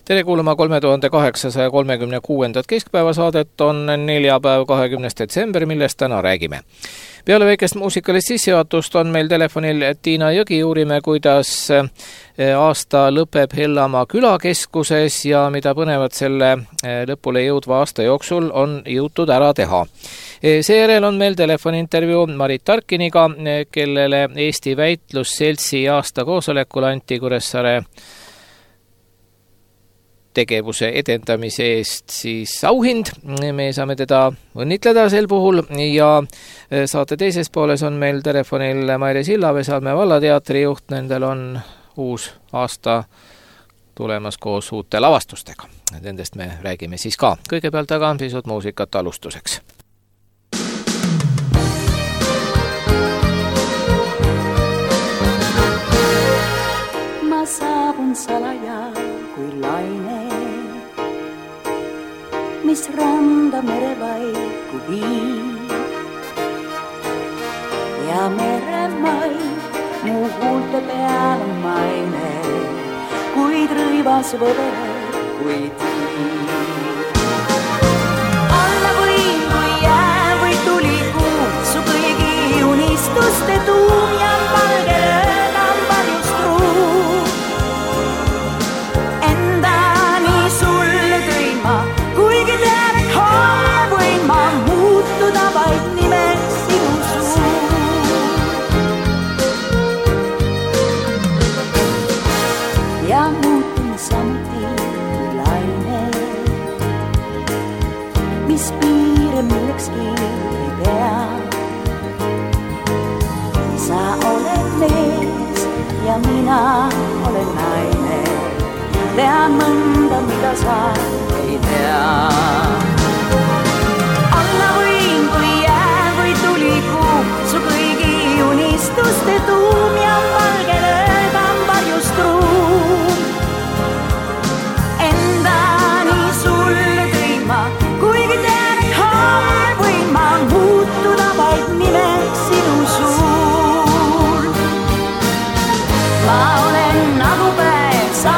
Tere kuulama 3836. keskpäevasaadet on neljapäev 20. detsember, millest täna räägime. Peale väikest muusikalist sissejuhatust on meil telefonil Tiina Jõgi, uurime, kuidas aasta lõpeb Hellamaa külakeskuses ja mida põnevat selle lõpule jõudva aasta jooksul on jõutud ära teha. Seejärel on meil telefoniintervjuu Marit Tarkiniga, kellele Eesti Väitlusseltsi aasta koosolekul anti Kuressaare tegevuse edendamise eest siis auhind. Me saame teda õnnitleda sel puhul ja saate teises pooles on meil telefonil Maire Sillave, Salme vallateatri juht. Nendel on uus aasta tulemas koos uute lavastustega. Nendest me räägime siis ka. Kõigepealt aga pisut muusikat alustuseks. Ma saabun salaja kui laine, mis randa merevaiku viib. Ja meremaid mu huulte peal on maine, kuid rõivas võde, kui tiib. Alla võin, kui jää või tuli kuu, su kõigi unistuste tuum ja valge lööda on paljust ruum. Endani sulle tõin ma, kuigi tean, et homme võin ma muutuda vaid nimeks sinu suur. Ja muutun samuti kui laine, mis piire millekski ei pea. Sa oled mees ja mina olen naine, tean mõnda, mida sa ei tea. Alla võin, kui jää või tuli kuu, su kõigi unistuste tuum ja valge lööb on varjust ruum. Endani sulle tõin ma, kuigi tean, et homme võin ma muutuda vaid nimeks sinu suur. Ma olen nagu päev, sa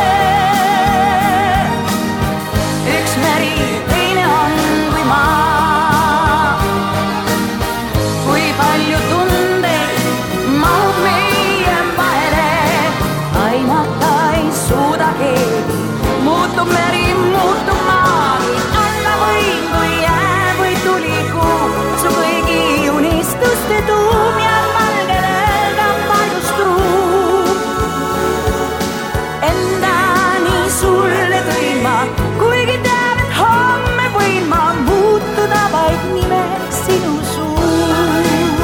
öö, üks meri, teine on kui maa. Kui palju tundeid mahub meie vahele, aimata ei suuda keegi, muutub meri, muutub maagi. Alla võin, kui jää või tuli kuu, su kõigi unistuste tuum ja valge lööb on paljust ruum. Endani sulle tõin ma, kuigi tean, et homme võin ma muutuda vaid nimeks sinu suur.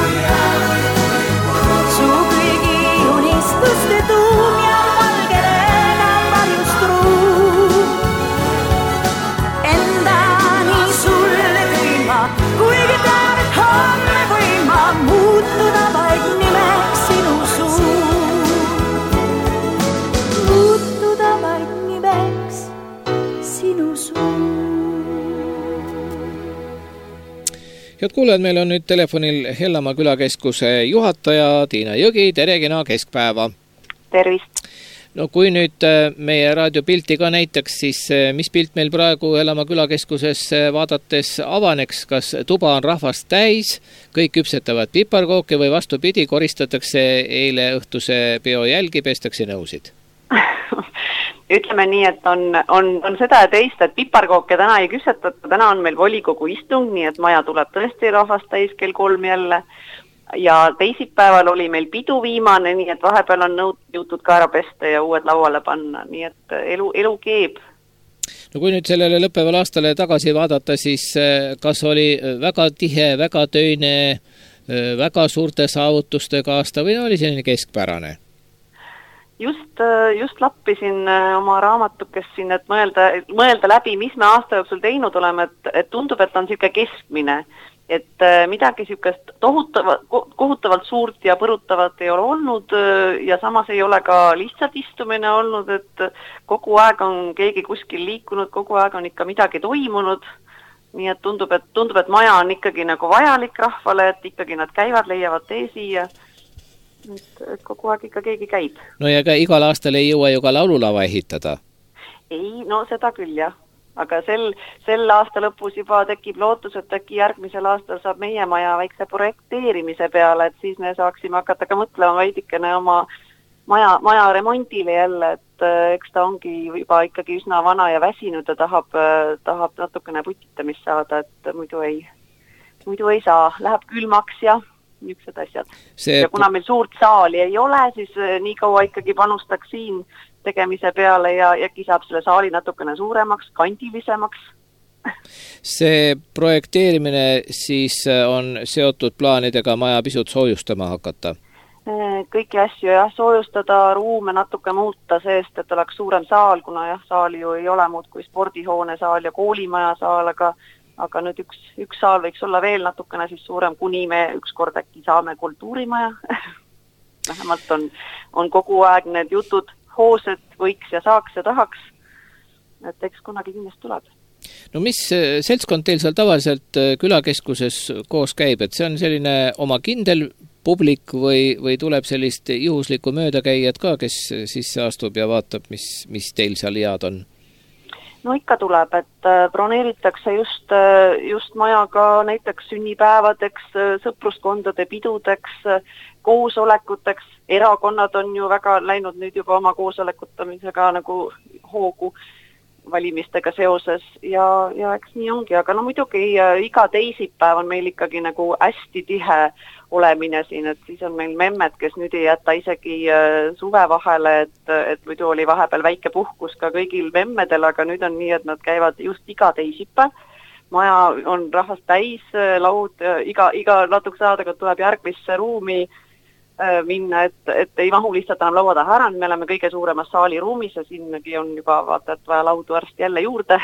Su kõigi unistuste tuum ja valge lööb on paljust ruum. Endani sulle tõin ma, kuigi tean, et homme võin ma muutuda vaid nimeks sinu suur. Muutuda vaid nimeks sinu suur. Head kuulajad, meil on nüüd telefonil Hellamaa külakeskuse juhataja Tiina Jõgi. Tere, kena keskpäeva. Tervist. No kui nüüd meie raadiopilti ka näitaks, siis mis pilt meil praegu Hellamaa külakeskuses vaadates avaneks? Kas tuba on rahvast täis, kõik küpsetavad piparkooke või vastupidi, koristatakse eile õhtuse peo jälgi, pestakse nõusid? Ütleme nii, et on seda ja teist, et piparkooke täna ei küpsetata, täna on meil volikogu istung, nii et maja tuleb tõesti rahvast täis kell 3 jälle. Ja teisipäeval oli meil pidu viimane, nii et vahepeal on jõutud ka ära pesta ja uued lauale panna, nii et elu keeb. No kui nüüd sellele lõppeval aastale tagasi vaadata, siis kas oli väga tihe, väga töine, väga suurte saavutustega aasta või oli selline keskpärane? Just lappisin oma raamatukest siin, et mõelda läbi, mis me aasta jooksul teinud oleme, et tundub, et on siuke keskmine, et midagi siukest kohutavalt suurt ja põrutavat ei ole olnud ja samas ei ole ka lihtsalt istumine olnud, et kogu aeg on keegi kuskil liikunud, kogu aeg on ikka midagi toimunud, nii et tundub, et maja on ikkagi nagu vajalik rahvale, et ikkagi nad käivad, leiavad tee siia. Et kogu aeg ikka keegi käib. No ja ka igal aastal ei jõua ju ka laululava ehitada. Ei, no seda küll jah. Aga sel aasta lõpus juba tekib lootus, et äkki järgmisel aastal saab meie maja väikse projekteerimise peale, et siis me saaksime hakata ka mõtlema veidikene oma maja remondile jälle, et eks ta ongi juba ikkagi üsna vana ja väsinud ja tahab natukene putitamist saada, et muidu ei saa, läheb külmaks ja niisugused asjad. Ja kuna meil suurt saali ei ole, siis nii kaua ikkagi panustaks siin tegemise peale ja äkki saab selle saali natukene suuremaks, kandilisemaks. See projekteerimine siis on seotud plaanidega maja pisut soojustama hakata? Kõiki asju jah, soojustada, ruume natuke muuta seest, et oleks suurem saal, kuna jah, saali ju ei ole muud kui spordihoone saal ja koolimaja saal, aga nüüd üks saal võiks olla veel natukene siis suurem, kuni me ükskord äkki saame kultuurimaja. Vähemalt on kogu aeg need jutud hoosed võiks ja saaks ja tahaks, et eks kunagi kindlasti tuleb. No mis seltskond teil seal tavaliselt külakeskuses koos käib, et see on selline oma kindel publik või tuleb sellist juhuslikku möödakäijat ka, kes sisse astub ja vaatab, mis teil seal head on? No ikka tuleb, et broneeritakse just majaga näiteks sünnipäevadeks, sõpruskondade pidudeks, koosolekuteks, erakonnad on ju väga läinud nüüd juba oma koosolekutamisega nagu hoogu valimistega seoses ja eks nii ongi, aga no muidugi iga teisipäev on meil ikkagi nagu hästi tihe olemine siin, et siis on meil memmed, kes nüüd ei jäta isegi suve vahele, et muidu oli vahepeal väike puhkus ka kõigil memmedel, aga nüüd on nii, et nad käivad just iga teisipäev. Maja on rahvast täis, laud, iga natuke aega tuleb järgmisse ruumi minna, et ei mahu lihtsalt enam laua taha ära, me oleme kõige suuremas saaliruumis ja sinnagi on juba vaata, et vaja laudu varsti jälle juurde.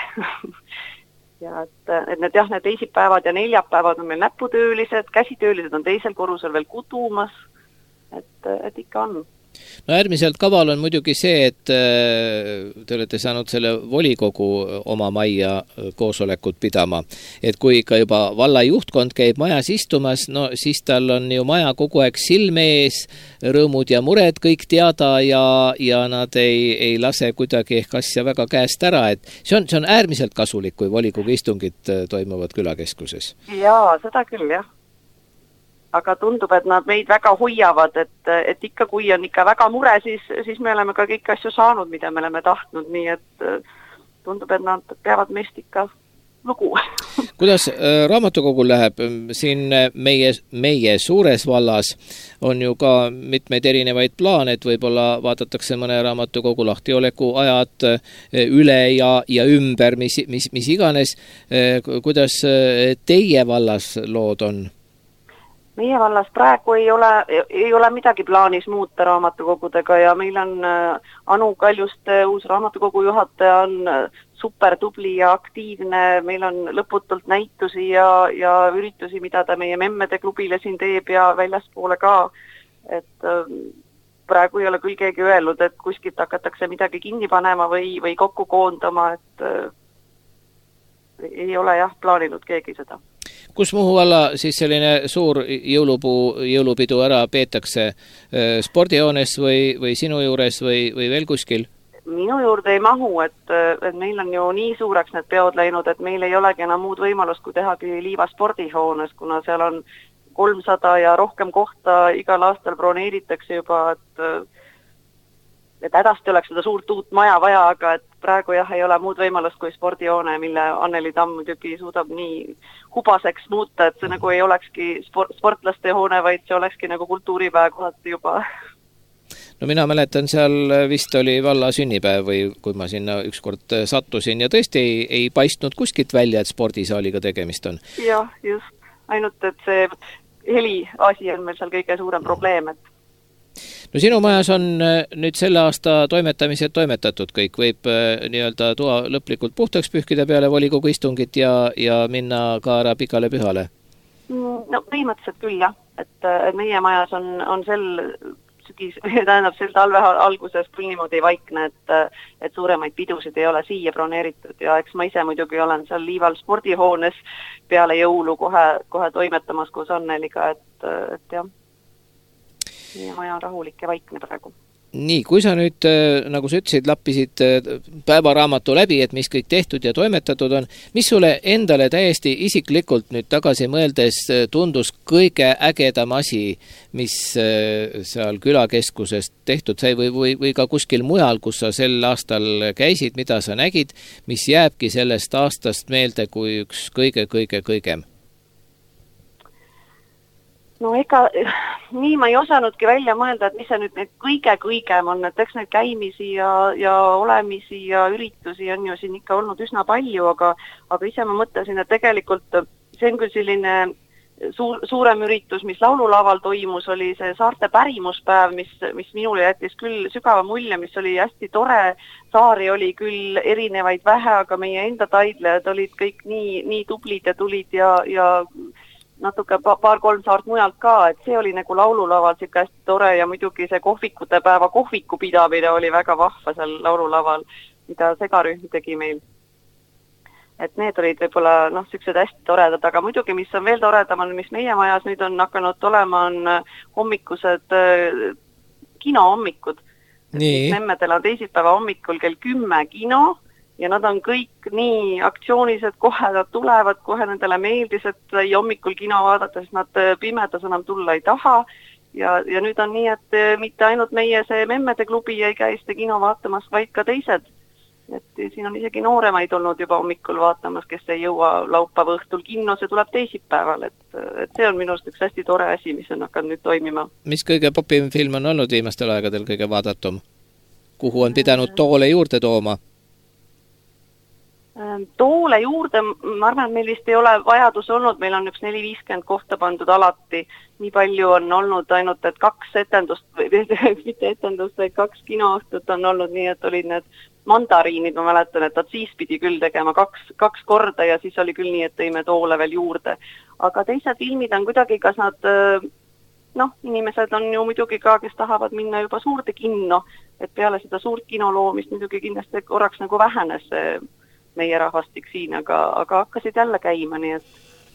Ja et need teisipäevad ja neljapäevad on meil näputöölised, käsitöölised on teisel korrusel veel kudumas, et ikka on. No äärmiselt kaval on muidugi see, et te olete saanud selle volikogu oma majja koosolekut pidama. Et kui ikka juba valla juhtkond käib majas istumas, no siis tal on ju maja kogu aeg silme ees, rõõmud ja mured kõik teada ja nad ei lase kuidagi ehk asja väga käest ära. Et see on äärmiselt kasulik, kui volikogu istungid toimuvad külakeskuses. Jaa, seda küll, jah. Aga tundub, et nad meid väga hoiavad, et ikka kui on ikka väga mure, siis me oleme ka kõik asju saanud, mida me oleme tahtnud, nii et tundub, et nad peavad meist ikka lugu. Kuidas raamatukogul läheb? Siin meie suures vallas on ju ka mitmeid erinevaid plaane, et võib-olla vaadatakse mõne raamatukogu lahtioleku ajad üle ja ümber, mis iganes. Kuidas teie vallas lood on? Meie vallas praegu ei ole midagi plaanis muuta raamatukogudega ja meil on Anu Kaljuste uus raamatukogu juhataja on super tubli ja aktiivne, meil on lõputult näitusi ja üritusi, mida ta meie memmede klubile siin teeb ja väljaspoole ka, et praegu ei ole küll keegi öelnud, et kuskilt hakatakse midagi kinni panema või kokku koondama, et ei ole jah plaaninud keegi seda. Kus Muhu valla siis selline suur jõulupidu ära peetakse? Spordihoones või sinu juures või veel kuskil? Minu juurde ei mahu, et meil on ju nii suureks need peod läinud, et meil ei olegi enam muud võimalust, kui tehagi Liiva spordihoones, kuna seal on 300 ja rohkem kohta igal aastal broneeritakse juba, et hädasti oleks seda suurt uut maja vaja, aga et praegu jah ei ole muud võimalust kui spordihoone, mille Anneli Tamm muidugi suudab nii hubaseks muuta, et see nagu ei olekski sportlaste hoone, vaid see olekski nagu kultuuripäev kohati juba. No mina mäletan, seal vist oli valla sünnipäev või kui ma sinna ükskord sattusin ja tõesti ei paistnud kuskilt välja, et spordisaaliga tegemist on. Jah, just. Ainult, et see heli asi on meil seal kõige suurem probleem, et no sinu majas on nüüd selle aasta toimetamised toimetatud kõik, võib nii-öelda toa lõplikult puhtaks pühkida peale volikogu istungit ja minna ka ära pikale pühale? No põhimõtteliselt küll jah, et meie majas on sel talve alguses küll niimoodi vaikne, et suuremaid pidusid ei ole siia broneeritud ja eks ma ise muidugi olen seal Liival spordihoones peale jõulu kohe toimetamas koos Anneliga, et jah. Meie maja on rahulik ja vaikne praegu. Nii, kui sa nüüd, nagu sa ütlesid, lappisid päevaraamatu läbi, et mis kõik tehtud ja toimetatud on, mis sulle endale täiesti isiklikult nüüd tagasi mõeldes tundus kõige ägedam asi, mis seal külakeskuses tehtud sai või ka kuskil mujal, kus sa sel aastal käisid, mida sa nägid, mis jääbki sellest aastast meelde kui üks kõige-kõige-kõigem? No ega nii ma ei osanudki välja mõelda, et mis see nüüd need kõige-kõigem on, et eks neid käimisi ja olemisi ja üritusi on ju siin ikka olnud üsna palju, aga ise ma mõtlesin, et tegelikult see on küll selline suurem üritus, mis laululaval toimus, oli see Saarte pärimuspäev, mis minule jättis küll sügava mulje, mis oli hästi tore. Saari oli küll erinevaid vähe, aga meie enda taidlejad olid kõik nii tublid ja tulid ja natuke paar-kolm saart mujalt ka, et see oli nagu laululaval siuke hästi tore ja muidugi see kohvikute päeva kohviku pidamine oli väga vahva seal laululaval, mida segarühm tegi meil. Et need olid võib-olla siuksed hästi toredad, aga muidugi, mis on veel toredam, on, mis meie majas nüüd on hakanud olema, on hommikused kinohommikud. Memmedel on teisipäeva hommikul kell 10 kino, ja nad on kõik nii aktsioonised, kohe nad tulevad, kohe nendele meeldis, et hommikul kino vaadata, sest nad pimedas enam tulla ei taha. Ja nüüd on nii, et mitte ainult meie see Memmede klubi ei käi seda kino vaatamas, vaid ka teised. Et siin on isegi nooremaid olnud juba hommikul vaatamas, kes ei jõua laupäeva õhtul kinno, see tuleb teisipäeval. Et see on minust üks hästi tore asi, mis on hakanud nüüd toimima. Mis kõige popim film on olnud viimastel aegadel kõige vaadatum? Kuhu on pidanud toole juurde tooma? Toole juurde, ma arvan, et meil vist ei ole vajadus olnud, meil on üks 450 kohta pandud alati, nii palju on olnud ainult, et 2 etendust, mitte etendust, vaid 2 kinoõhtut on olnud nii, et olid need mandariinid, ma mäletan, et nad siis pidi küll tegema 2 korda ja siis oli küll nii, et tõime toole veel juurde. Aga teised filmid on kuidagi, kas nad, inimesed on ju muidugi ka, kes tahavad minna juba suurde kinno, et peale seda suurt kinoloomist muidugi kindlasti korraks nagu vähenes meie rahvastik siin, aga hakkasid jälle käima, nii et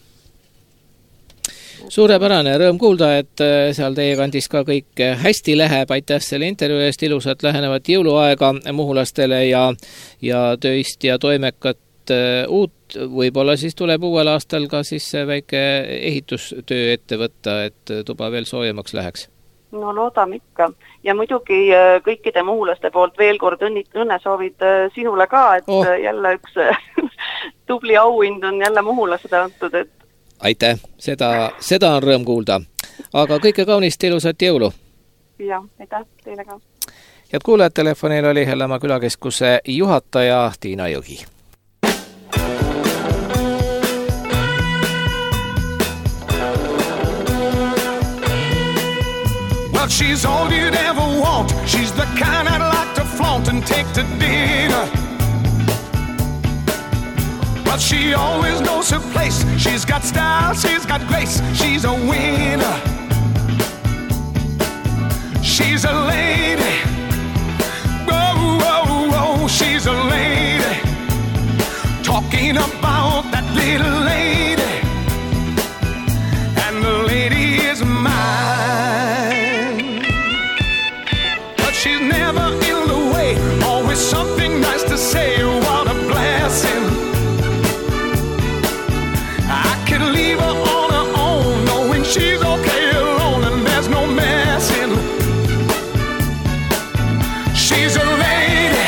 suurepärane, rõõm kuulda, et seal teie kandis ka kõik hästi läheb, aitäh selle intervjuu eest, ilusat lähenevat jõuluaega muhulastele ja töist ja toimekat uut, võib-olla siis tuleb uuel aastal ka siis väike ehitustöö ette võtta, et tuba veel soojemaks läheks. No loodame ikka. Ja muidugi kõikide muhulaste poolt veel kord õnne soovid sinule ka, et jälle üks tubli auhind on jälle muhulased antud. Et aitäh, seda on rõõm kuulda. Aga kõike kaunist, ilusat jõulu. Ja, aitäh teile ka. Head kuulajad, telefonil oli Hellemaa külakeskuse juhataja Tiina Jõgi. She's all you'd ever want. She's the kind I'd like to flaunt and take to dinner. But she always knows her place. She's got style, she's got grace. She's a winner. She's a lady. Whoa, whoa, whoa. She's a lady. Talking about that little lady. And the lady is mine. She's never in the way, always something nice to say, what a blessing. I could leave her on her own, knowing she's okay alone and there's no messing. She's a lady,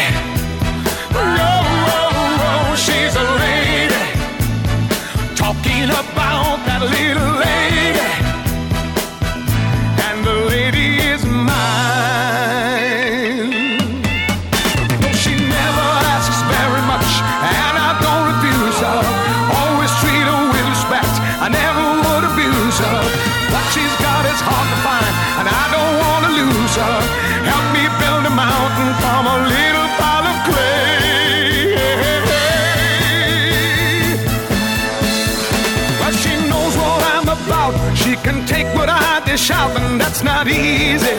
oh, she's a lady, talking about that little lady, and the lady is mine. I never would abuse her. What she's got is hard to find, and I don't want to lose her. Help me build a mountain from a little pile of clay. But she knows what I'm about. She can take what I dish out, and that's not easy.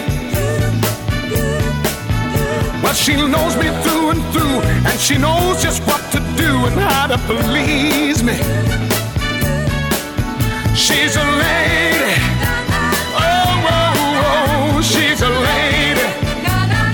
But she knows me through and through, and she knows just what to do and how to please me. She's a lady, oh, oh, oh, she's a lady,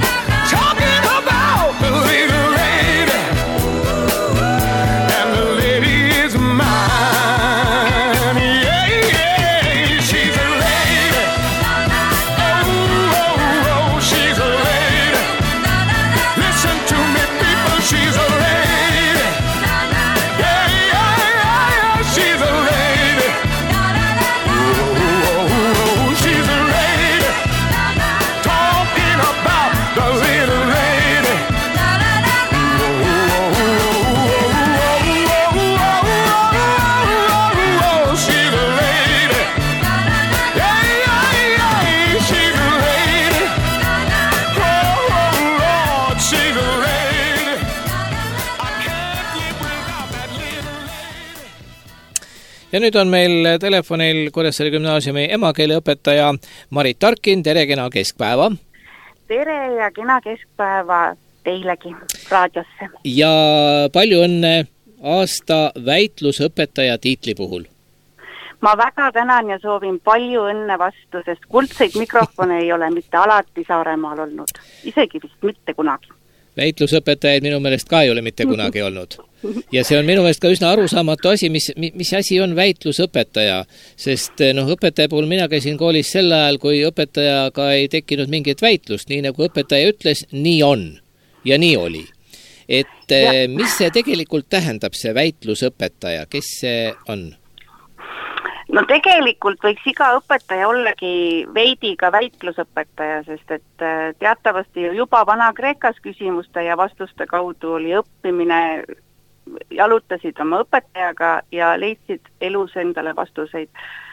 Ja nüüd on meil telefonil Kuressaare gümnaasiumi emakeeleõpetaja Marit Tarkin, tere kena keskpäeva! Tere ja kena keskpäeva teilegi raadiosse! Ja palju õnne aasta väitlusõpetaja tiitli puhul! Ma väga tänan ja soovin palju õnne vastu, sest kuldseid mikrofone ei ole mitte alati Saaremaal olnud. Isegi vist mitte kunagi. Väitlusõpetajaid minu meelest ka ei ole mitte kunagi olnud. Ja see on minu meelest ka üsna arusaamatu asi, mis asi on väitlusõpetaja. Sest õpetaja puhul mina käisin koolis sel ajal, kui õpetajaga ei tekkinud mingit väitlust. Nii nagu õpetaja ütles, nii on. Ja nii oli. Et mis see tegelikult tähendab, see väitlusõpetaja? Kes see on? No tegelikult võiks iga õpetaja ollagi veidi ka väitlusõpetaja, sest et teatavasti juba Vana-Kreekas küsimuste ja vastuste kaudu oli õppimine, jalutasid oma õpetajaga ja leidsid elus endale vastuseid.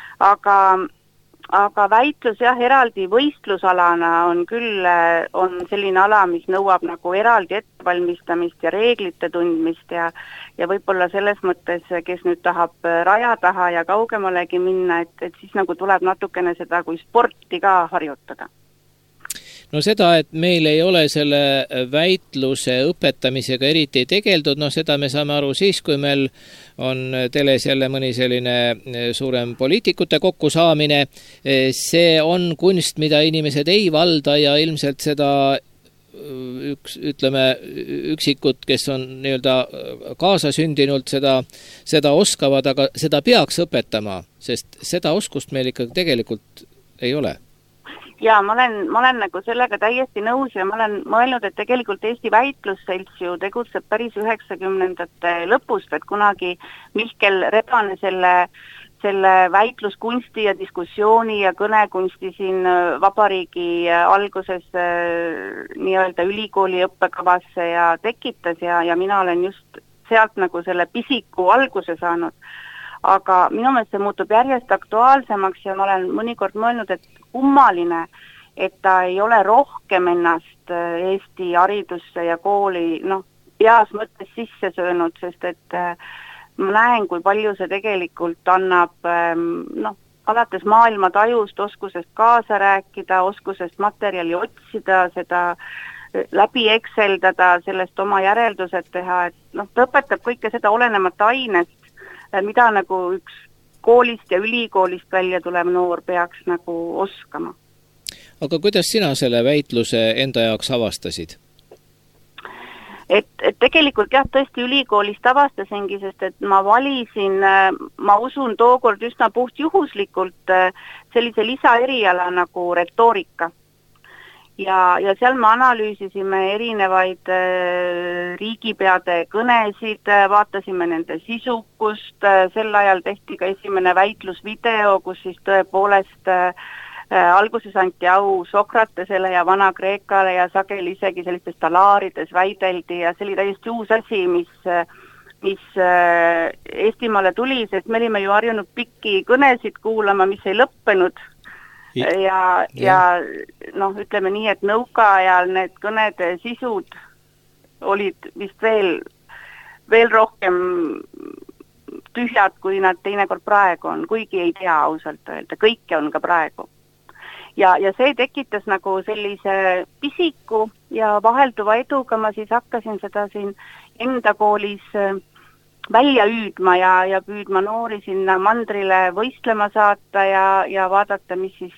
Aga väitlus jah, eraldi võistlusalana on küll on selline ala, mis nõuab nagu eraldi ettevalmistamist ja reeglite tundmist ja võib-olla selles mõttes, kes nüüd tahab raja taha ja kaugemalegi minna, et siis nagu tuleb natukene seda kui sporti ka harjutada. No seda, et meil ei ole selle väitluse õpetamisega eriti tegeldud, seda me saame aru siis, kui meil on teles jälle mõni selline suurem poliitikute kokkusaamine. See on kunst, mida inimesed ei valda ja ilmselt seda üksikud, kes on nii-öelda kaasasündinult seda oskavad, aga seda peaks õpetama, sest seda oskust meil ikka tegelikult ei ole. Ja ma olen nagu sellega täiesti nõus ja ma olen mõelnud, et tegelikult Eesti Väitlusselts ju tegutseb päris 90ndate lõpust, et kunagi Mihkel Rebane selle väitluskunsti ja diskussiooni ja kõnekunsti siin vabariigi alguses nii-öelda ülikooli õppekavasse ja tekitas ja mina olen just sealt nagu selle pisiku alguse saanud. Aga minu meelest see muutub järjest aktuaalsemaks ja ma olen mõnikord mõelnud, et kummaline, et ta ei ole rohkem ennast Eesti haridusse ja kooli peas mõttes sisse söönud, sest et ma näen, kui palju see tegelikult annab alates maailma tajust, oskusest kaasa rääkida, oskusest materjali otsida, seda läbi ekseldada, sellest oma järeldused teha, et ta õpetab kõike seda olenemata ainest, mida nagu üks koolist ja ülikoolist välja tulev noor peaks nagu oskama. Aga kuidas sina selle väitluse enda jaoks avastasid? Et tegelikult jah, tõesti ülikoolist avastasingi, sest et ma valisin, ma usun tookord üsna puht juhuslikult sellise lisaeriala nagu retoorika. Ja seal me analüüsisime erinevaid riigipeade kõnesid, vaatasime nende sisukust, sel ajal tehti ka esimene väitlusvideo, kus siis tõepoolest alguses anti au Sokratesele ja Vana-Kreekale ja sageli isegi sellistes talaarides väideldi ja see oli täiesti uus asi, mis Eestimaale tuli, sest me olime ju harjunud pikki kõnesid kuulama, mis ei lõppenud. Ja ütleme nii, et nõukaajal need kõnede sisud olid vist veel rohkem tühjad, kui nad teinekord praegu on, kuigi ei tea ausalt öelda, kõike on ka praegu. Ja see tekitas nagu sellise pisiku ja vahelduva eduga ma siis hakkasin seda siin enda koolis välja hüüdma ja püüdma noori sinna mandrile võistlema saata ja vaadata, mis siis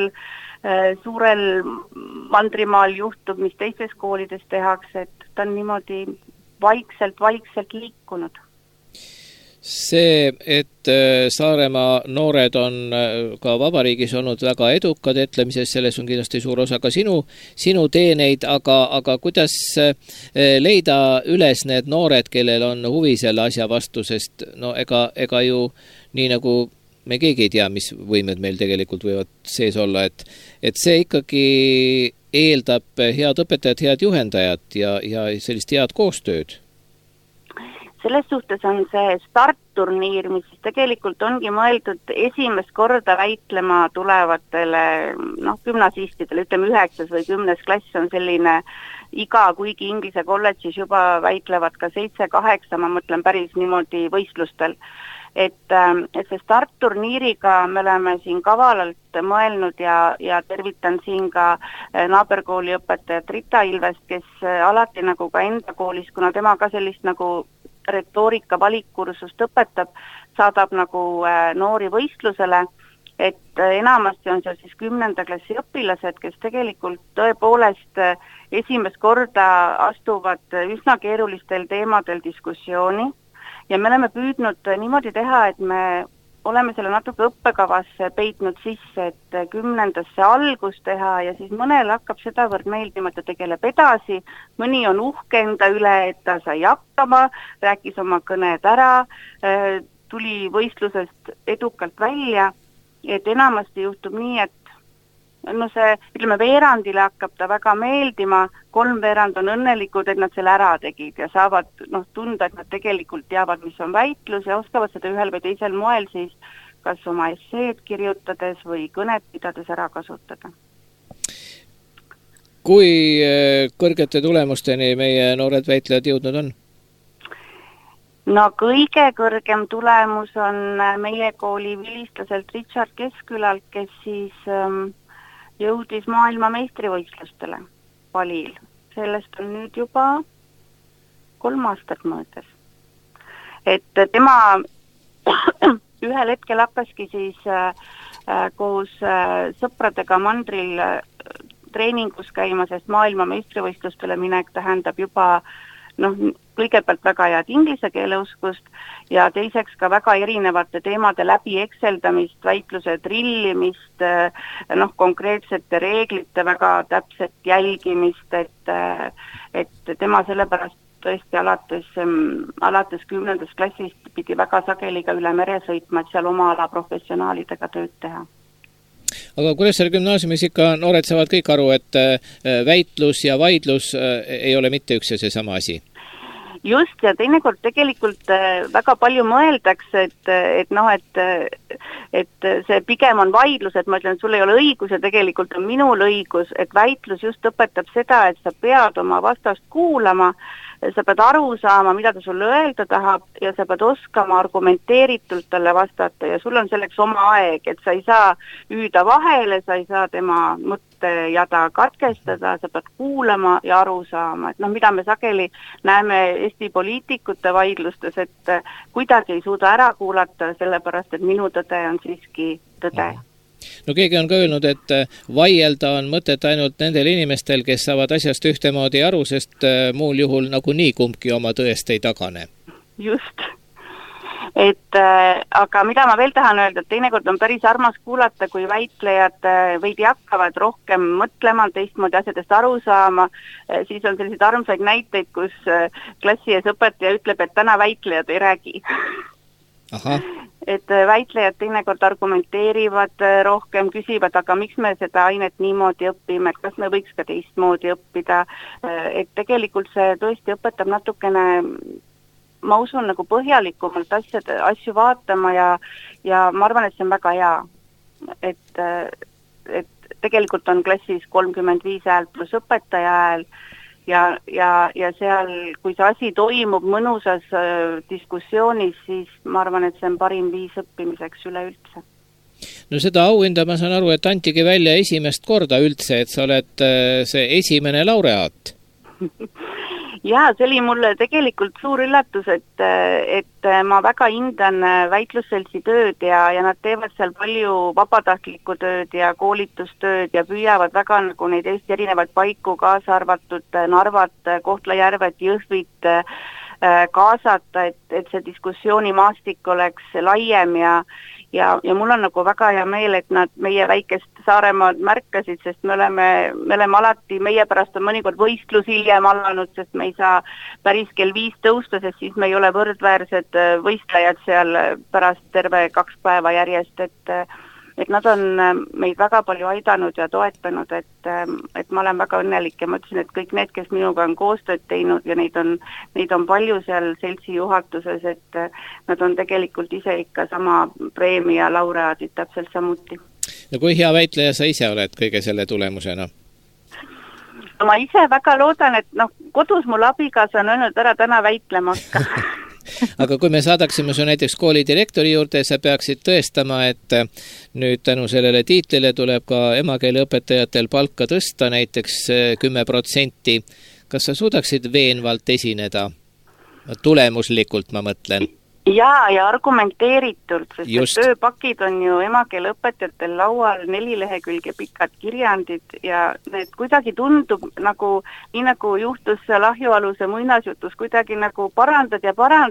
suurel mandrimaal juhtub, mis teistes koolides tehakse, et ta on niimoodi vaikselt liikunud. See, et Saaremaa noored on ka vabariigis olnud väga edukad etlemises, selles on kindlasti suur osa ka sinu teeneid, aga kuidas leida üles need noored, kellel on huvi selle asja vastu, sest ega ju nii nagu me keegi ei tea, mis võimed meil tegelikult võivad sees olla, et see ikkagi eeldab head õpetajat, head juhendajat ja sellist head koostööd. selles suhtes on see startturniir, mis siis tegelikult ongi mõeldud esimest korda väitlema tulevatele gümnasistidele, ütleme 9. või 10. klass on selline iga, kuigi Inglise kolledžis juba väitlevad ka 7-8, ma mõtlen päris niimoodi võistlustel. Et see startturniiriga me oleme siin kavalalt mõelnud ja tervitan siin ka naaberkooli õpetajat Rita Ilvest, kes alati nagu ka enda koolis, kuna tema ka sellist nagu retoorika valikkursust õpetab, saadab nagu noori võistlusele, et enamasti on seal siis 10. klassi õpilased, kes tegelikult tõepoolest esimest korda astuvad üsna keerulistel teemadel diskussiooni ja me oleme püüdnud niimoodi teha, et me oleme selle natuke õppekavasse peitnud sisse, et 10. algus teha ja siis mõnel hakkab sedavõrd meeldima, et ta tegeleb edasi, mõni on uhke enda üle, et ta sai hakkama, rääkis oma kõned ära, tuli võistlusest edukalt välja, et enamasti juhtub nii, et veerandile hakkab ta väga meeldima, 3/4 on õnnelikud, et nad selle ära tegid ja saavad tunda, et nad tegelikult teavad, mis on väitlus ja oskavad seda ühel või teisel moel siis kas oma esseed kirjutades või kõnet pidades ära kasutada. Kui kõrgete tulemusteni meie noored väitlejad jõudnud on? No kõige kõrgem tulemus on meie kooli vilistlaselt Richard Keskkülalt, kes siis jõudis maailma meistrivõistlustele palil. Sellest on nüüd juba 3 aastat möödas. Et tema ühel hetkel hakkaski siis koos sõpradega mandril treeningus käima, sest maailma meistrivõistlustele minek tähendab juba kõigepealt väga head inglise keeleoskust ja teiseks ka väga erinevate teemade läbi ekseldamist, väitluse drillimist, konkreetsete reeglite väga täpset jälgimist, et tema sellepärast tõesti alates 10. klassist pidi väga sageli ka üle mere sõitma, et seal oma ala professionaalidega tööd teha. Aga Kuressaare gümnaasiumis ikka noored saavad kõik aru, et väitlus ja vaidlus ei ole mitte üks ja seesama asi? Just, ja teinekord tegelikult väga palju mõeldakse, et see pigem on vaidlus, et ma ütlen, et sul ei ole õigus ja tegelikult on minul õigus, et väitlus just õpetab seda, et sa pead oma vastast kuulama, sa pead aru saama, mida ta sulle öelda tahab ja sa pead oskama argumenteeritult talle vastata ja sul on selleks oma aeg, et sa ei saa hüüda vahele, sa ei saa tema mõttejada katkestada, sa pead kuulama ja aru saama, et mida me sageli näeme Eesti poliitikute vaidlustes, et kuidagi ei suuda ära kuulata, sellepärast et minu tõde on siiski tõde. No keegi on ka öelnud, et vaielda on mõtet ainult nendel inimestel, kes saavad asjast ühtemoodi aru, sest muul juhul nagunii kumbki oma tõest ei tagane. Just. Aga mida ma veel tahan öelda, et teinekord on päris armas kuulata, kui väitlejad veidi hakkavad rohkem mõtlema, teistmoodi asjadest aru saama, siis on selliseid armsaid näiteid, kus klassi ees õpetaja ütleb, et täna väitlejad ei räägi. Aha. Et väitlejad teinekord argumenteerivad rohkem, küsivad, aga miks me seda ainet niimoodi õpime, kas me võiks ka teistmoodi õppida, et tegelikult see tõesti õpetab natukene, ma usun, nagu põhjalikumalt asju vaatama ja ma arvan, et see on väga hea, et tegelikult on klassis 35 häält pluss õpetaja hääl ja seal, kui see asi toimub mõnusas diskussioonis, siis ma arvan, et see on parim viis õppimiseks üleüldse. No seda auhinda ma saan aru, et antigi välja esimest korda üldse, et sa oled see esimene laureaat. Jaa, see oli mulle tegelikult suur üllatus, et ma väga hindan väitlusseltsi tööd ja nad teevad seal palju vabatahtlikku tööd ja koolitustööd ja püüavad väga nagu neid Eesti erinevaid paiku, kaasa arvatud Narvat, Kohtla-Järvet, Jõhvit kaasata, et see diskussioonimaastik oleks laiem ja mul on nagu väga hea meel, et nad meie väikest Saaremaad märkasid, sest me oleme alati, meie pärast on mõnikord võistlus hiljem alanud, sest me ei saa päris kell 5 tõusta, sest siis me ei ole võrdväärsed võistlejad seal pärast terve 2 päeva järjest, et nad on meid väga palju aidanud ja toetanud, et ma olen väga õnnelik ja ma ütlesin, et kõik need, kes minuga on koostööd teinud ja neid on palju seal seltsi juhatuses, et nad on tegelikult ise ikka sama preemia laureaadid täpselt samuti. No kui hea väitleja sa ise oled kõige selle tulemusena? Ma ise väga loodan, et kodus mul abikaasa on öelnud ära täna väitlema hakka. Aga kui me saadaksime su näiteks kooli direktori juurde, sa peaksid tõestama, et nüüd tänu sellele tiitlile tuleb ka emakeeleõpetajatel palka tõsta näiteks 10%. Kas sa suudaksid veenvalt esineda? Tulemuslikult ma mõtlen. Ja argumenteeritult, sest tööpakid on ju emakeeleõpetajatel laual 4 lehekülge pikad kirjandid ja need kuidagi tundub nii nagu juhtus Lahjualuse muinasjutus, kuidagi nagu parandad,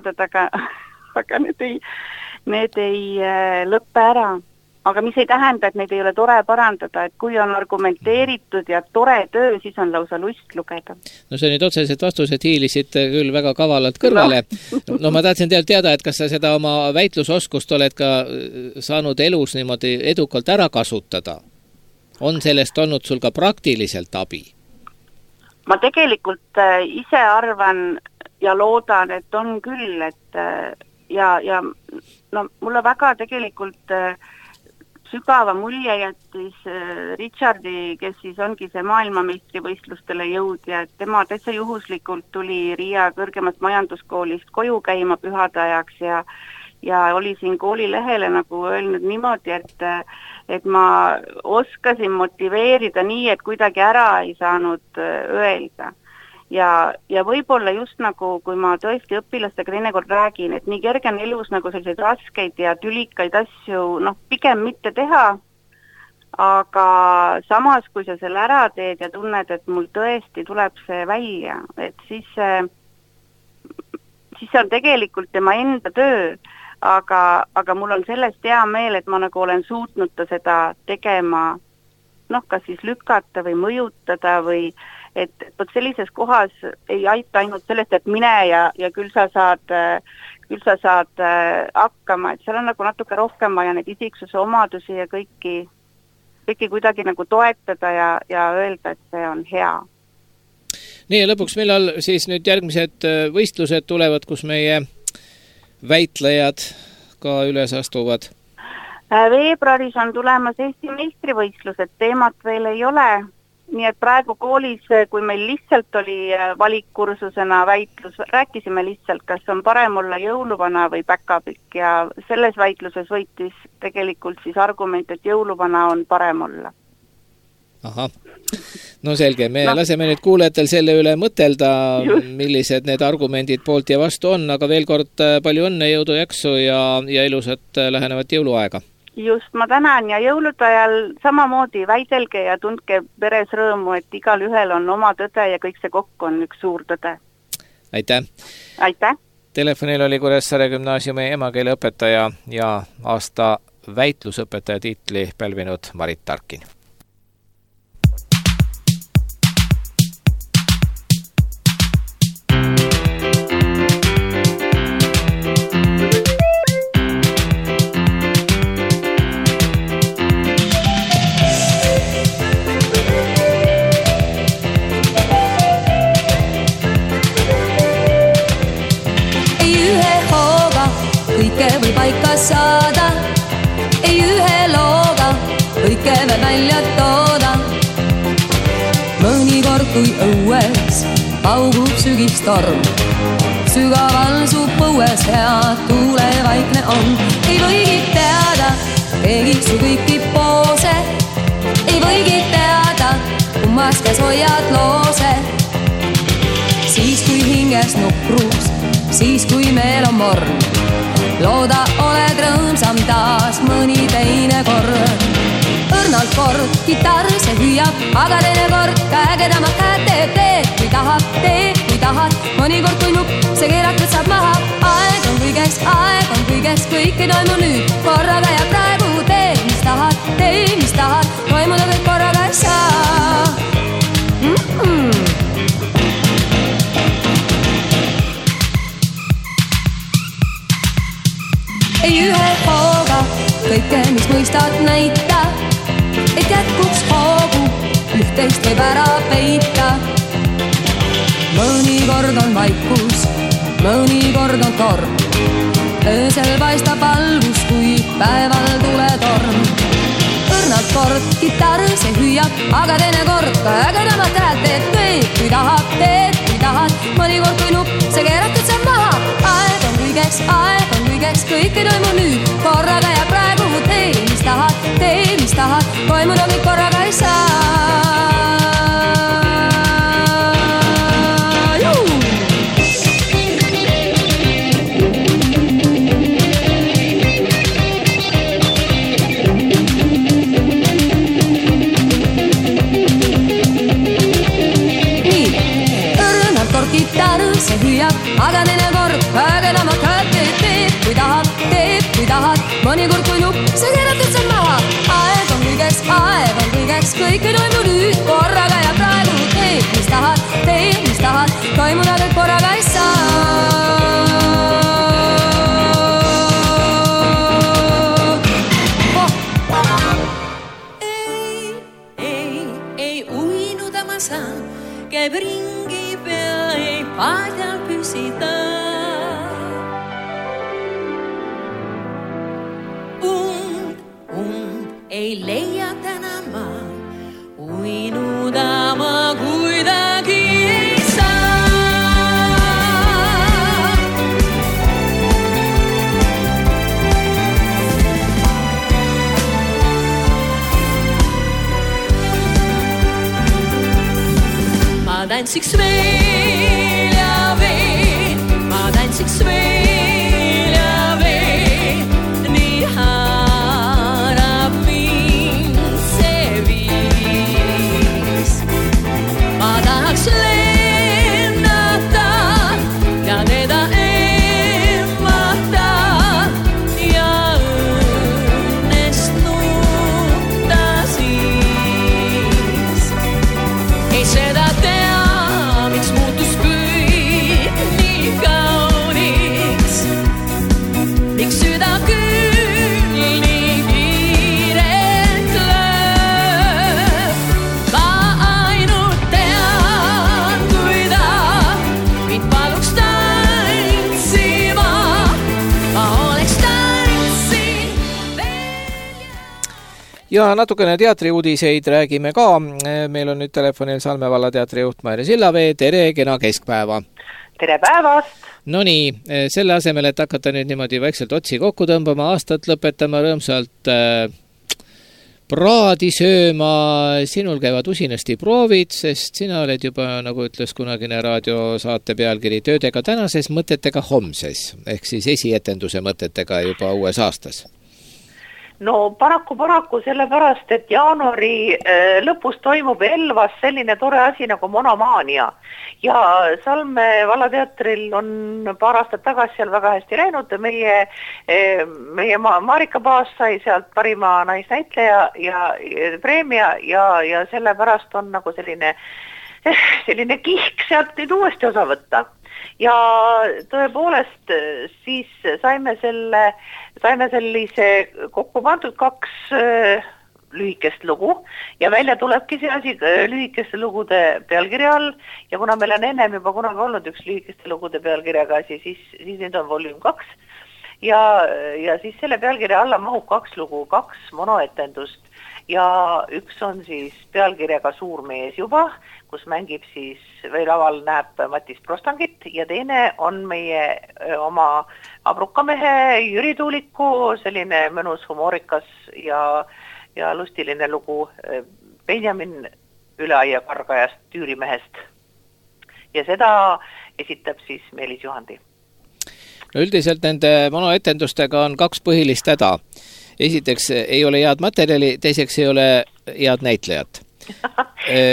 aga need ei lõppe ära. Aga mis ei tähenda, et neid ei ole tore parandada, et kui on argumenteeritud ja tore töö, siis on lausa lust lugeda. No see nüüd otseselt vastused hiilisid küll väga kavalalt kõrvale. No ma tahtsin teada, et kas sa seda oma väitlusoskust oled ka saanud elus niimoodi edukalt ära kasutada? On sellest olnud sul ka praktiliselt abi? Ma tegelikult ise arvan ja loodan, et on küll, et ja mulle väga tegelikult sügava mulje jättis Richardi, kes siis ongi see maailmameistrivõistlustele jõudja, et tema täitsa juhuslikult tuli Riia kõrgemast majanduskoolist koju käima pühade ajaks ja oli siin koolilehele nagu öelnud niimoodi, et ma oskasin motiveerida nii, et kuidagi ära ei saanud öelda. Ja võib-olla just nagu, kui ma tõesti õpilastega teinekord räägin, et nii kerge on elus nagu selliseid raskeid ja tülikaid asju, pigem mitte teha, aga samas, kui sa selle ära teed ja tunned, et mul tõesti tuleb see välja, et siis see on tegelikult tema enda töö, aga mul on sellest hea meel, et ma nagu olen suutnud seda tegema, kas siis lükata või mõjutada või et sellises kohas ei aita ainult sellest, et mine ja küll sa saad hakkama, et seal on nagu natuke rohkem vaja neid isiksuse omadusi ja kõiki kuidagi nagu toetada ja öelda, et see on hea. Nii ja lõpuks, millal siis nüüd järgmised võistlused tulevad, kus meie väitlejad ka üles astuvad? Veebruaris on tulemas Eesti meistrivõistlused, teemat veel ei ole. Nii et praegu koolis, kui meil lihtsalt oli valikkursusena väitlus, rääkisime lihtsalt, kas on parem olla jõuluvana või päkapikk ja selles väitluses võitis tegelikult siis argument, et jõuluvana on parem olla. Ahah, no selge, me laseme nüüd kuulejatel selle üle mõtelda, millised need argumendid poolt ja vastu on, aga veel kord palju õnne, jõudu, jaksu ja ilusat lähenevat jõuluaega. Just, ma tänan ja jõulude ajal samamoodi väidelge ja tundke peres rõõmu, et igal ühel on oma tõde ja kõik see kokku on üks suur tõde. Aitäh! Aitäh! Telefonil oli Kuressaare gümnaasiumi emakeeleõpetaja ja aasta väitlusõpetaja tiitli pälvinud Marit Tarkin. Paika saada, ei ühe looga kõike me välja tooda. Mõnikord kui õues paugub sügistorm, sügaval su põues hea tulevaikne on. Ei võigi teada, keegi su kõiki poose, ei võigi teada, kummas käes hoiad loose. Siis kui hinges nukrus, siis kui meel on morn, looda oled rõõmsam taas mõni teine kord. Õrnalt kord kitarr see hüüab, aga teine kord käegedama käed teeb, kui tahad, mõnikord kui nupp, see keeratud saab maha. Aeg on kõigeks, kõik ei toimu nüüd, korraga ja praegu tee, mis tahad, toimuda kõik korraga ei saa. Ei ühe hooga kõike, mis mõistad näita, võib ära peita. Mõnikord on vaikus, mõnikord on torm. Öösel paistab valgus, kui päeval tuletorm. Õrnalt kord kitarr see hüüab, aga teine kord ka ägedamat häält teeb, kui tahad. Mõnikord kui nupp, see keeratud saab maha. Aeg on kõigeks, kõik ei toimu nüüd. Korraga ja praegu tee, mis tahad, toimuda kõik korraga ei saa. See hüüab, aga teine kord ägedamat häält teeb, kui tahad, mõnikord kui nupp, see keeratud saab maha. Aeg on kõigeks, kõik ei toimu nüüd, korraga ja praegu tee, mis tahad, toimuda kõik korraga ei saa. Ei uinuda ma saan, käib ringi pea, ei paadjal püsida. Ei leia täna ma, uinuda ma kuidagi ei saa. Ma tantsiks veel ja veel, ma tantsiks veel ja veel, nii haarab mind see viis. Ma tahaks lennata ja teda emmata ja õnnest nutta siis. Ei seda tea, miks muutus kõik nii kauniks, miks süda küll nii kiirelt lööb. Ma ainult tean, kui ta mind paluks tantsima, ma oleks tantsinud veel. Ja natukene teatriuudiseid räägime ka. Meil on nüüd telefonil Salme valla teatri juht Maire Sillavee. Tere, kena keskpäeva! Tere päevast! No nii, selle asemel, et hakata nüüd niimoodi vaikselt otsi kokku tõmbama, aastat lõpetama rõõmsalt praadi sööma, sinul käivad usinasti proovid, sest sina oled juba, nagu ütles kunagine raadiosaate pealkiri, töödega tänases, mõtetega homses, ehk siis esietenduse mõtetega juba uues aastas. No paraku sellepärast, et jaanuari lõpus toimub Elvas selline tore asi nagu monomaania. Ja Salme vallateatril on paar aastat tagasi seal väga hästi läinud. Meie Marika Paas sai sealt parima naisnäitleja ja preemia ja sellepärast on nagu selline kihk sealt nüüd uuesti osa võtta. Ja tõepoolest siis saime sellise kokku pandud 2 lühikest lugu ja välja tulebki see asi lühikeste lugude pealkirja all ja kuna meil on ennem juba kunagi olnud üks lühikeste lugude pealkirjaga asi, siis nüüd on volüüm 2 ja siis selle pealkirja alla mahub 2 lugu, 2 monoetendust ja üks on siis pealkirjaga Suur mees juba, kus mängib siis või laval näeb Matis Prostangit ja teine on meie oma abrukamehe Jüri Tuuliku selline mõnus humoorikas ja lustiline lugu Benjamin Üleaia kargajast Tüürimehest. Ja seda esitab siis Meelis Juhandi. No üldiselt nende monoetendustega on 2 põhilist häda. Esiteks ei ole head materjali, teiseks ei ole head näitlejat.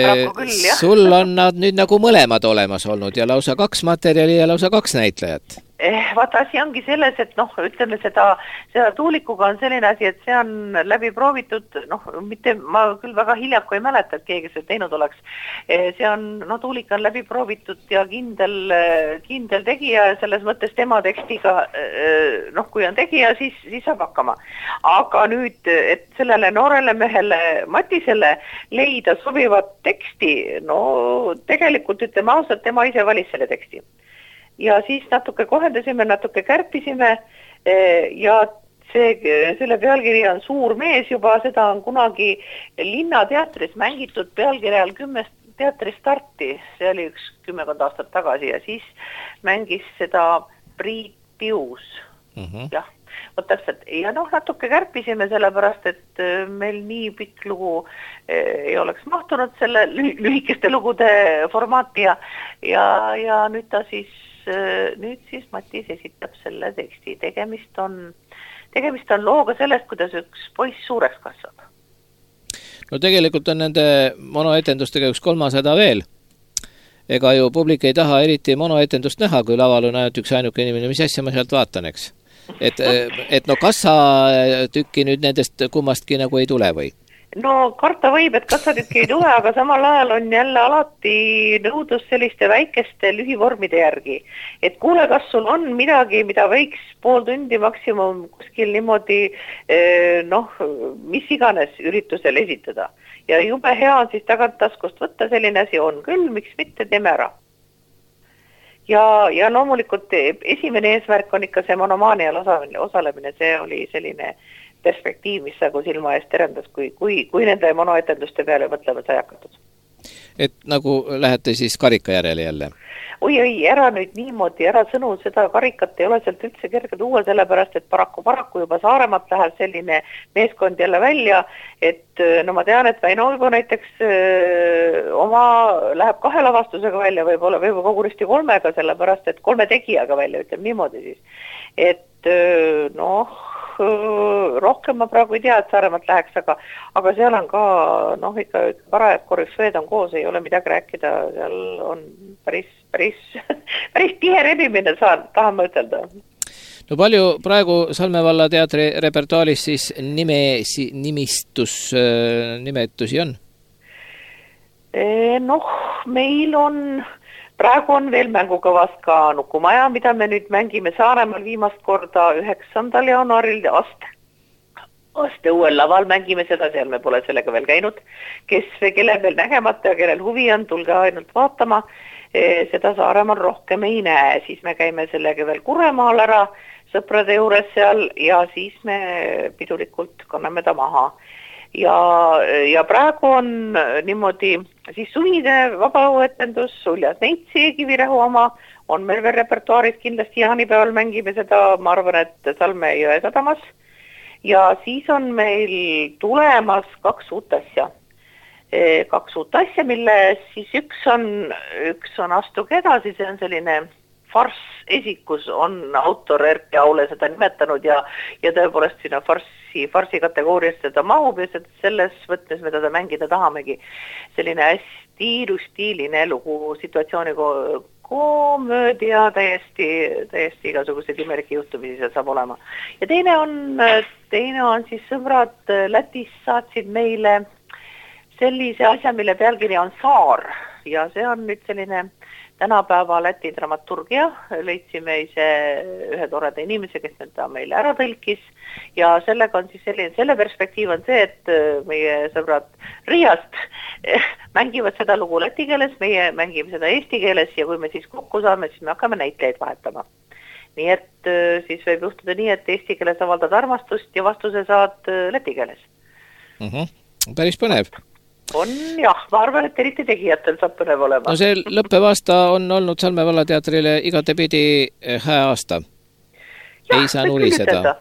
Sul on nad nüüd nagu mõlemad olemas olnud ja lausa 2 materjali ja lausa 2 näitlejat. Vaata, asi ongi selles, et ütleme seda tuulikuga on selline asi, et see on läbi proovitud, mitte, ma küll väga hiljaku ei mäleta, et keegi seda teinud oleks. See on, tuulik on läbi proovitud ja kindel tegija, selles mõttes tema tekstiga, kui on tegija, siis saab hakkama. Aga nüüd, et sellele noorele mehele Matisele leida sobivat teksti, tegelikult ütleme ausalt, tema ise valis selle teksti. Ja siis natuke kohendasime, natuke kärpisime ja selle pealkiri on Suur mees juba, seda on kunagi Linnateatris mängitud pealkirjal 10 teatristarti, see oli 10 aastat tagasi ja siis mängis seda Priit Pius. Jah, täpselt. Ja natuke kärpisime sellepärast, et meil nii pikk lugu ei oleks mahtunud selle lühikeste lugude formaati ja nüüd siis Matis esitab selle teksti. Tegemist on looga sellest, kuidas üks poiss suureks kasvab. No tegelikult on nende monoetendustega üks 300 veel. Ega ju publik ei taha eriti monoetendust näha, kui laval on ainult üks ainuke inimene, mis asja ma sealt vaatan, eks? Et kassa tükki nüüd nendest kummastki nagu ei tule või? Karta võib, et kassatükki ei tule, aga samal ajal on jälle alati nõudlus selliste väikeste lühivormide järgi. Et kuule, kas sul on midagi, mida võiks pool tundi maksimum kuskil niimoodi, mis iganes üritusel esitada. Ja jube hea on siis tagant taskust võtta, selline asi on küll, miks mitte, teeme ära. Ja loomulikult esimene eesmärk on ikka see monomaanial osalemine, see oli selline perspektiiv, mis nagu silma eest terendas, kui nende monoetenduste peale mõtlema sai hakatud. Et nagu lähete siis karika järele jälle? Oi, ära nüüd niimoodi, ära sõnu, seda karikat ei ole sealt üldse kerge tuua, sellepärast, et paraku juba Saaremaalt läheb selline meeskond jälle välja, et ma tean, et Väino juba näiteks oma läheb 2 lavastusega välja, võib-olla kogunisti 3, sellepärast, et 3 tegijaga välja, ütleme niimoodi siis. Et rohkem ma praegu ei tea, et Saaremaalt läheks, aga seal on ka, ikka parajad korüfeed on koos, ei ole midagi rääkida, seal on päris tihe rebimine tahan ma ütelda. No palju praegu Salme valla teatri repertuaalis siis nimetusi on? Meil on praegu on veel mängukavas ka Nukumaja, mida me nüüd mängime Saaremaal viimast korda 9. jaanuaril aste uuel laval mängime seda, seal me pole sellega veel käinud. Kellel veel nägemata ja kellel huvi on, tulge ainult vaatama. Seda Saaremaal rohkem ei näe, siis me käime sellega veel Kuremaal ära sõprade juures seal ja siis me pidulikult kanname ta maha. Ja praegu on niimoodi siis suvine vabaõuetendus, Uljas Neitsi Kivirähu oma, on meil veel repertuaaris kindlasti jaanipäeval mängime seda, ma arvan, et Salme jõe sadamas. Ja siis on meil tulemas 2 uut asja. 2 uut asja, mille siis üks on Astuge edasi, see on selline farss esikus, on autor Erki Aule seda nimetanud ja tõepoolest sinna farsi kategoorias seda mahub ja selles võttes me teda mängida tahamegi. Selline hästi ilustiiline lugu, situatsiooni komöödia, täiesti igasugused imelike juhtumisi seal saab olema. Ja teine on siis sõbrad Lätis saatsid meile sellise asja, mille pealkiri on Saar ja see on nüüd selline tänapäeva Läti dramaturgia, leidsime ise ühe toreda inimese, kes seda meile ära tõlkis ja sellega on siis selle perspektiiv on see, et meie sõbrad Riiast mängivad seda lugu läti keeles, meie mängime seda eesti keeles ja kui me siis kokku saame, siis me hakkame näitlejaid vahetama. Nii et siis võib juhtuda nii, et eesti keeles avaldad armastust ja vastuse saad läti keeles. Päris põnev. On jah, ma arvan, et eriti tegijatel saab põnev olema. No see lõppev aasta on olnud Salme vallateatrile igatepidi hää aasta. Ei saa nuriseda.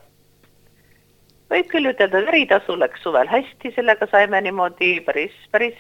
Võib küll ütelda, veritasu läks suvel hästi, sellega saime niimoodi päris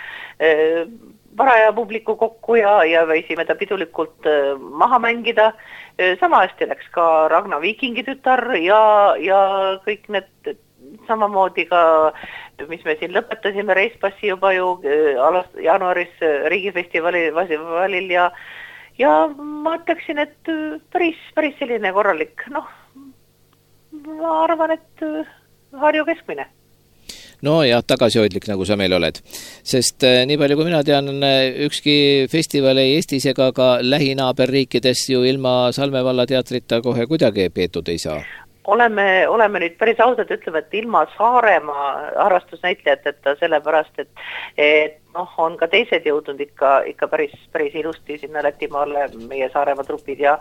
varaja publiku kokku ja võisime ta pidulikult maha mängida. Sama hästi läks ka Ragna Viikingi tütar ja kõik need samamoodi ka, mis me siin lõpetasime Reispassi juba ju jaanuaris riigifestivalil ja ma ütleksin, et päris selline korralik, ma arvan, et Harju keskmine. No ja tagasihoidlik, nagu sa meil oled. Sest nii palju, kui mina tean, ükski festival ei Eestis ega ka lähinaaberriikides ju ilma Salme valla teatrita kohe kuidagi peetud ei saa. Oleme nüüd päris ausalt ütleme, et ilma Saaremaa harrastusnäitlejateta, sellepärast, et on ka teised jõudnud ikka päris ilusti sinna Lätimaale meie Saaremaa trupid ja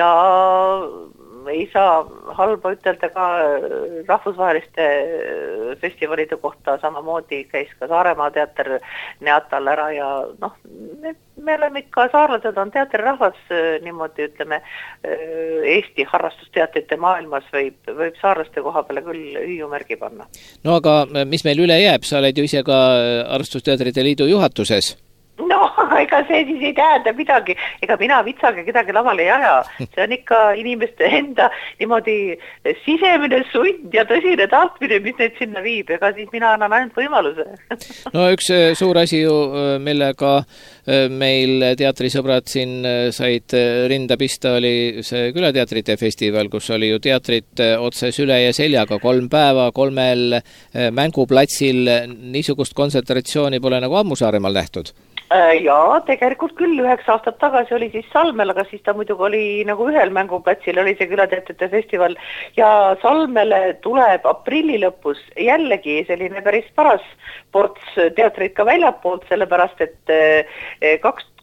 ei saa halba ütelda ka rahvusvaheliste festivalide kohta, samamoodi käis ka Saaremaa teater Neatal ära ja me oleme ikka, saarlased on teaterirahvas, niimoodi ütleme, Eesti harrastusteatrite maailmas võib saarlaste koha peale küll hüüumärgi panna. No aga mis meil üle jääb, sa oled ju ise ka Harrastusteatrite Liidu juhatuses. No, ega see siis ei tähenda midagi, ega mina vitsaga kedagi lavale ei aja, see on ikka inimeste enda niimoodi sisemine sund ja tõsine tahtmine, mis neid sinna viib, ega siis mina annan ainult võimaluse. No üks suur asi ju, millega meil teatrisõbrad siin said rinda pista, oli see külateatrite festival, kus oli ju teatrit otse süle ja seljaga 3 päeva 3 mänguplatsil, niisugust kontsentratsiooni pole nagu ammu Saaremaal nähtud. Jaa, tegelikult küll 9 aastat tagasi oli siis Salmel, aga siis ta muidugi oli nagu ühel mänguplatsil, oli see külateatrite festival ja Salmele tuleb aprilli lõpus jällegi selline päris paras ports teatreid ka väljapoolt, sellepärast et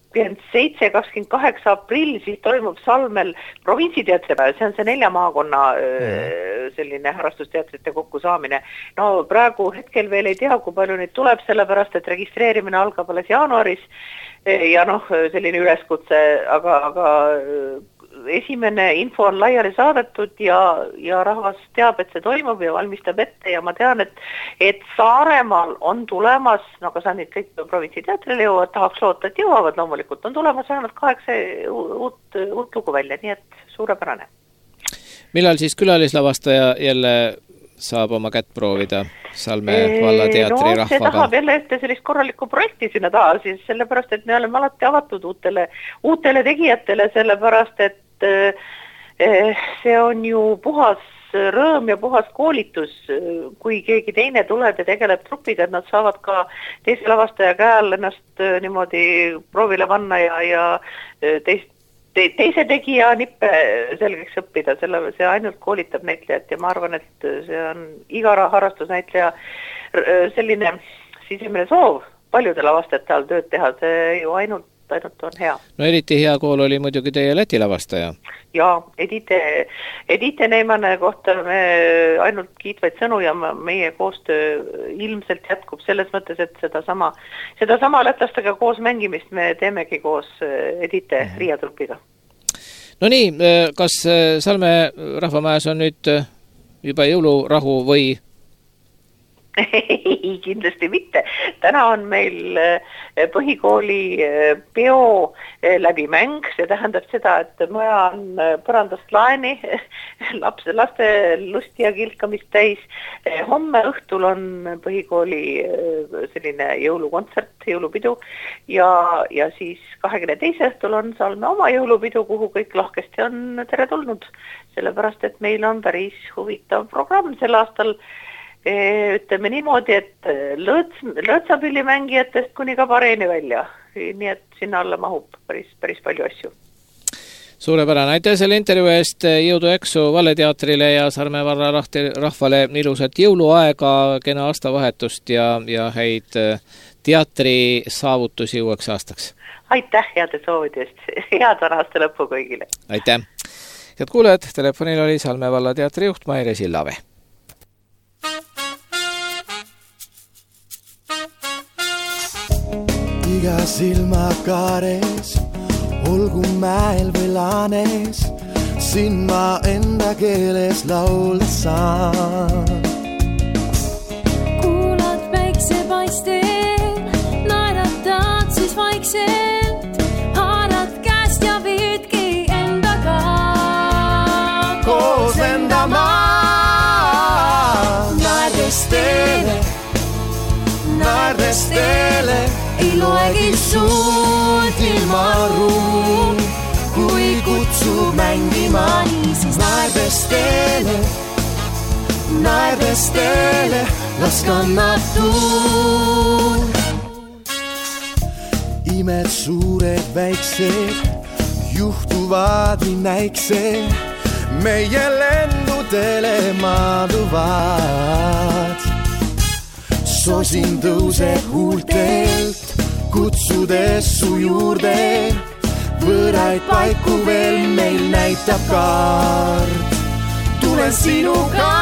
27-28 aprill siis toimub Salmel provintsiteatripäev, see on see 4 maakonna selline harrastusteatrite kokkusaamine. No praegu hetkel veel ei tea, kui palju neid tuleb, sellepärast et registreerimine algab alles jaanuaris ja selline üleskutse, aga esimene info on laiali saadetud ja rahvas teab, et see toimub ja valmistab ette ja ma tean, et Saaremaal on tulemas, kas on nüüd kõik provintsiteatrile jõuavad, tahaks loota, et jõuavad, loomulikult on tulemas vähemalt 8 uut lugu välja, nii et suurepärane. Millal siis külalislavastaja jälle saab oma kätt proovida Salme valla teatri rahvaga? See tahab jälle ette sellist korralikku projekti sinna taha, siis sellepärast, et me oleme alati avatud uutele tegijatele, sellepärast, et see on ju puhas rõõm ja puhas koolitus, kui keegi teine tuleb ja tegeleb trupiga, et nad saavad ka teise lavastaja käel ennast niimoodi proovile panna ja teise tegija nippe selgeks õppida, see ainult koolitab näitlejat ja ma arvan, et see on iga harrastusnäitleja selline sisemine soov paljude lavastajate all tööd teha, see ju ainult on hea. No eriti hea kool oli muidugi teie Läti lavastaja. Jaa, Edite Neimane kohta me ainult kiitvaid sõnu ja meie koostöö ilmselt jätkub selles mõttes, et sedasama lätlastega koos mängimist me teemegi koos Edite Riia trupiga. No nii, kas Salme rahvamäes on nüüd juba jõulurahu või? Ei, kindlasti mitte. Täna on meil põhikooli peo läbimäng, see tähendab seda, et maja on põrandast laeni, laste lusti ja kilkamist täis. Homme õhtul on põhikooli selline jõulukontsert, jõulupidu ja siis 22. õhtul on Salme oma jõulupidu, kuhu kõik lahkesti on tere tulnud, sellepärast, et meil on päris huvitav programm sel aastal. Ütleme niimoodi, et lõõtsapillimängijatest kuni kabareeni välja, nii et sinna alla mahub päris palju asju. Suurepärane, aitäh selle intervjuu eest, jõudu eksu Valleteatrile ja Sarme valla rahvale ilusat jõuluaega, kena aastavahetust ja häid teatri saavutusi uueks aastaks. Aitäh heade soovide eest, head aasta lõppu kõigile. Aitäh. Head kuulejad, telefonil oli Salme valla teatri juht Maire Sillave. Iga silmakaares, olgu mäel või laanes, siin ma enda keeles laulda saan. Kuulad päiksepaistel, naeratad siis vaikselt, haarad käest ja viidki endaga koos enda maa. Naerdes teele ei loegi suud ilma ruum, kui kutsub mängima niisiis naerdes teele, las kannab tuul. Imed suured väiksed juhtuvad nii näiksed, meie lendudele maaduvad. Sosin tõuseb huultelt, kutsudes su juurde, võõraid paiku veel meil näitab kaart. Tulen sinuga,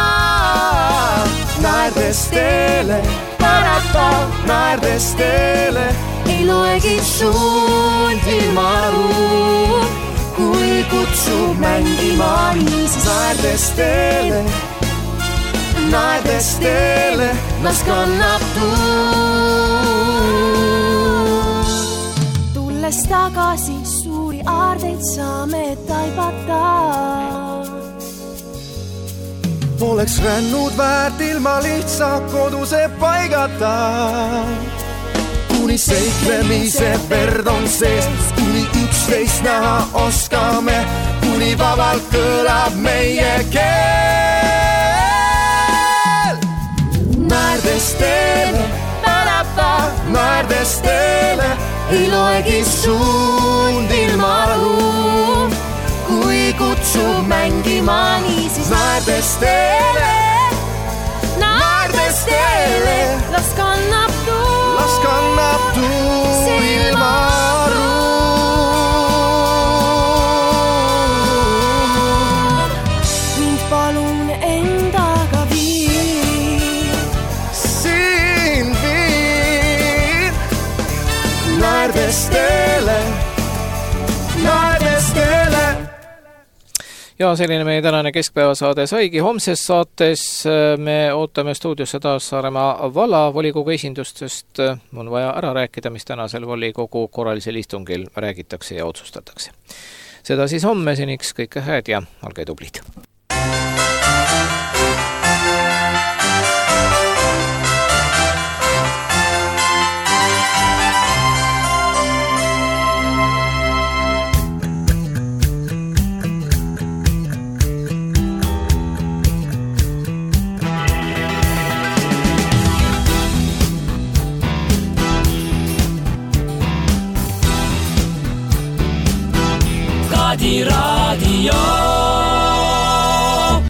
naerdes teele, naerdes teele, ei loegi suund ilma ruum, kui kutsub mängima niisiis naerdes teele, las kannab tuul. Tulles tagasi suuri aardeid saame taibata. Oleks rännud väärt ilma lihtsa koduse paigata. Kuni seiklemise verd on sees, kuni üksteist näha oskame, kuni vabalt kõlab meie keel. Naerdes teele, naerdes teele, ei loegi suund ilma ruum, kui kutsub mängima niisiis naerdes teele, las kannab tuul ilma ruum. Mind palun endaga viin, siin viin, naerdes teele. Ja selline meie tänane keskpäevasaade saigi. Homses saates me ootame stuudiosse taas Saaremaa vallavolikogu esindustest. On vaja ära rääkida, mis tänasel volikogu korralisel istungil räägitakse ja otsustatakse. Seda siis homme, seniks kõike hääd ja olge tublid. Radio